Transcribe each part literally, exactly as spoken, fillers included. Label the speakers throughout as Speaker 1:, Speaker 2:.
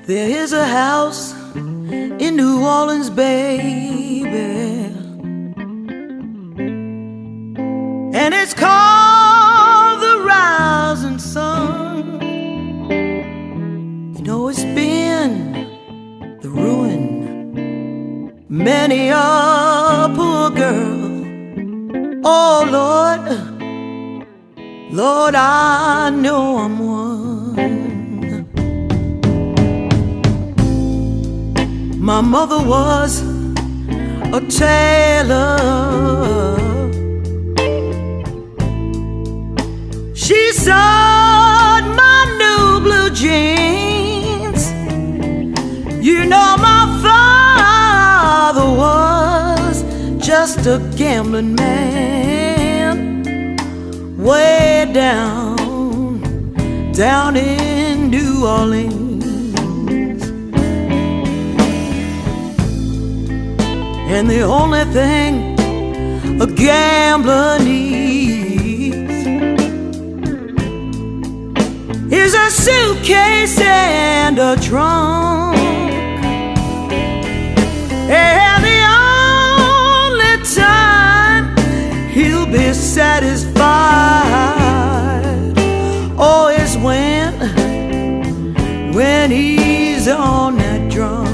Speaker 1: There is a house in New Orleans, baby, and it's called the Rising Sun. You know it's been the ruin many a poor girl. Oh Lord, Lord, I know I'm one. My mother was a tailor. She sewed my new blue jeans. You know my father was just a gambling man, way down, down in New Orleans. And the only thing a gambler needs is a suitcase and a trunk. And the only time he'll be satisfied, oh, is when, when he's on that drum.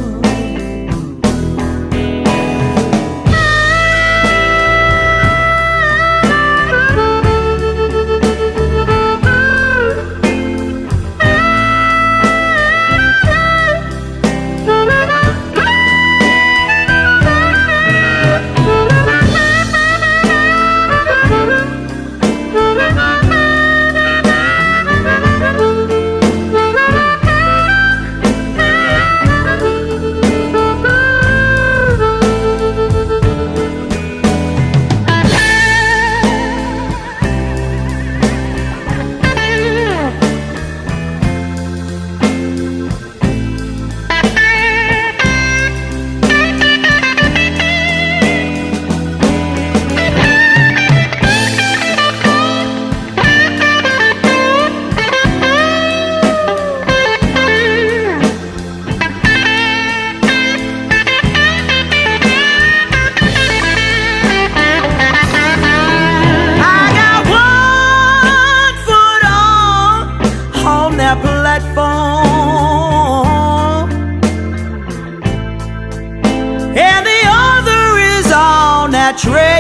Speaker 1: Platform, and the other is on that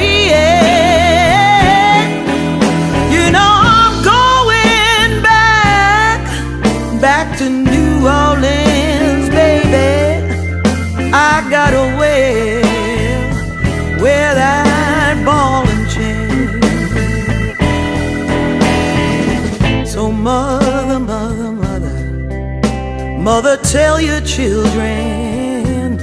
Speaker 1: train. You know I'm going back, back to New Orleans, baby. I gotta wear, wear that ball and chain. So mother, mother, mother, mother, tell your children,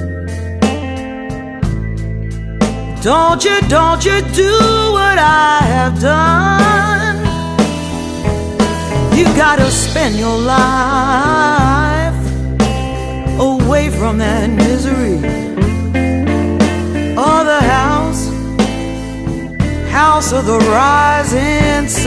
Speaker 1: don't you, don't you do what I have done. You gotta spend your life away from that misery. Oh, the house, house of the rising sun.